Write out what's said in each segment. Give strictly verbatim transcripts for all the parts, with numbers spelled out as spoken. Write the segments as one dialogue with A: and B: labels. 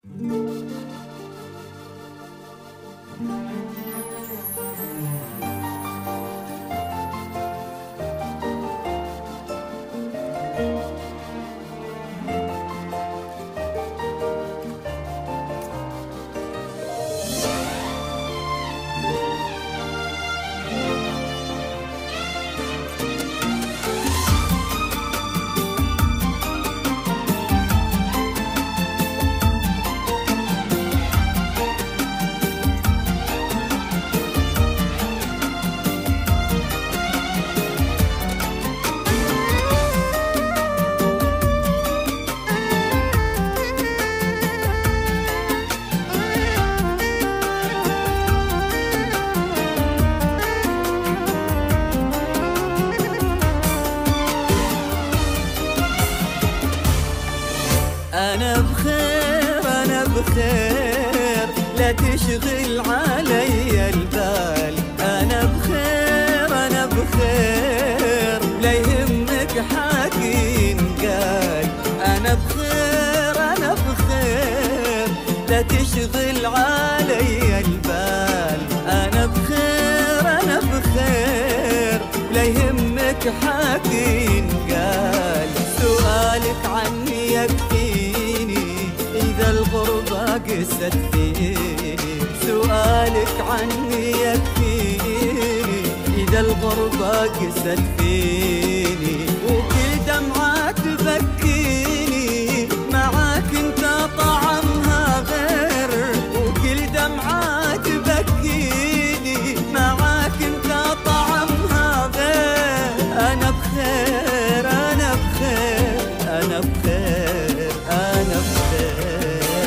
A: أنا بخير أنا بخير لا تشغل علي البال. أنا بخير أنا بخير لا يهمك حكي قال. أنا بخير أنا بخير لا تشغل علي البال. أنا بخير أنا بخير لا يهمك حكي قال. سؤالك عني يكفيني إذا الغربة قست فيني. سؤالك عني يكفيني إذا الغربة قست فيني. وكل دمعة تبكيني معاك انت طعمها غير. وكل دمعة تبكيني معاك انت طعمها غير. أنا بخير أنا بخير أنا بخير أنا بخير.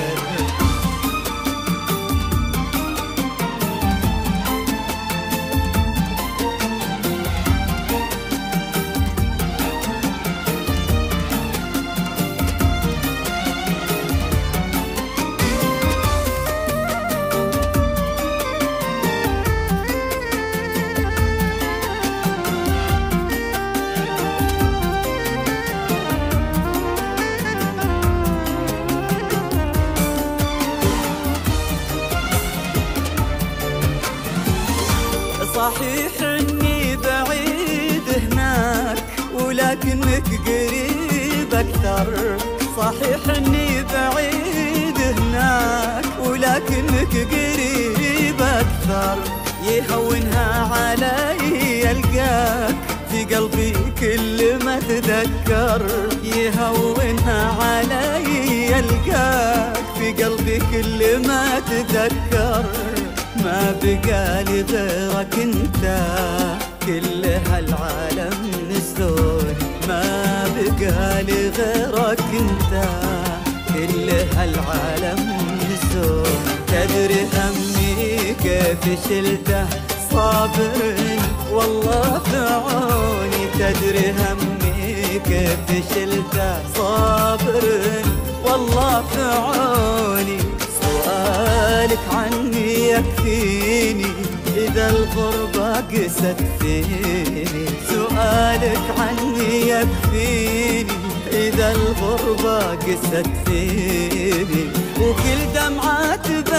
A: صحيح اني بعيد هناك ولكنك قريب اكثر. صحيح اني بعيد هناك ولكنك قريب اكثر. يهونها علي القاك في قلبي كل ما اتذكر. يهونها علي القاك في قلبي كل ما اتذكر. ما بقالي غيرك انت كل هالعالم نسوني. ما بقالي غيرك انت كل هالعالم نسوني. تدري همي كيف شلته صابر والله في عوني. تدري همي كيف شلته صابر والله في عوني. سؤالك عني يكفيني إذا الغربة قست فيني. سؤالك عني يكفيني إذا الغربة قست فيني. وكل دمعة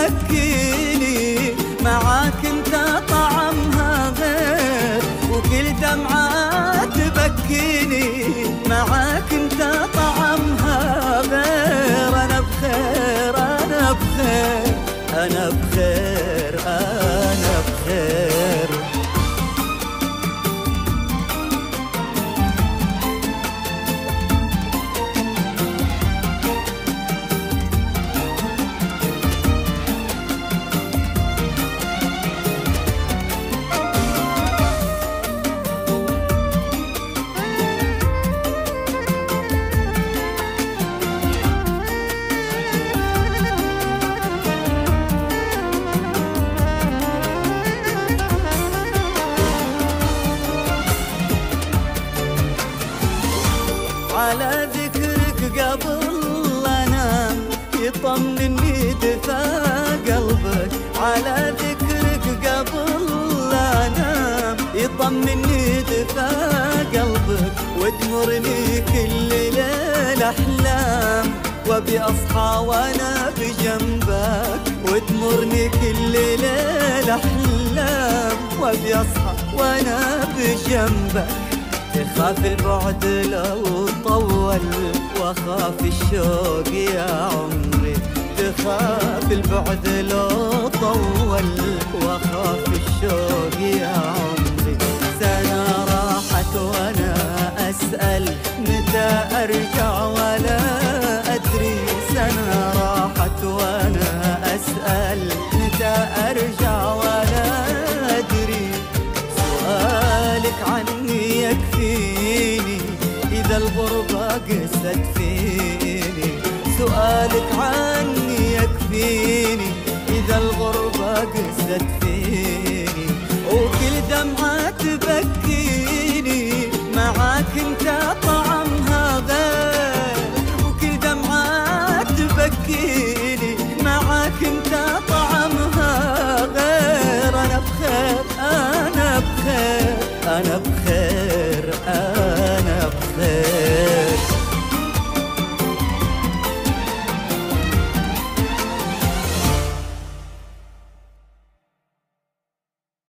A: تبكيني معاك انت طعمها غير. وكل دمعة تبكيني معاك انت طعمها غير. أنا بخير أنا بخير أنا بخير أنا بخير. على ذكرك قبل انام يطمني دفا قلبك. على ذكرك قبل انام يطمني دفا قلبك. وتمرني كل ليل احلام وابي اصحى وانا بجنبك. الأحلام وأبي أصحى وأنا بجنبك. تخاف البعد لو طول وأخاف الشوق يا عمري، تخاف البعد لو طول وأخاف الشوق يا عمري. سنة راحت وأنا أسأل متى أرجع ولا أدري، سنة راحت وأنا أسأل متى أرجع ولا أدري. سؤالك عني يكفيني إذا الغربة قست فيني، سؤالك عني يكفيني إذا الغربة قست فيني. وكل دمعة تبكيني معاك انت طعمها غير، وكل دمعة تبكيني معاك انت طعمها غير. أنا بخير أنا بخير أنا بخير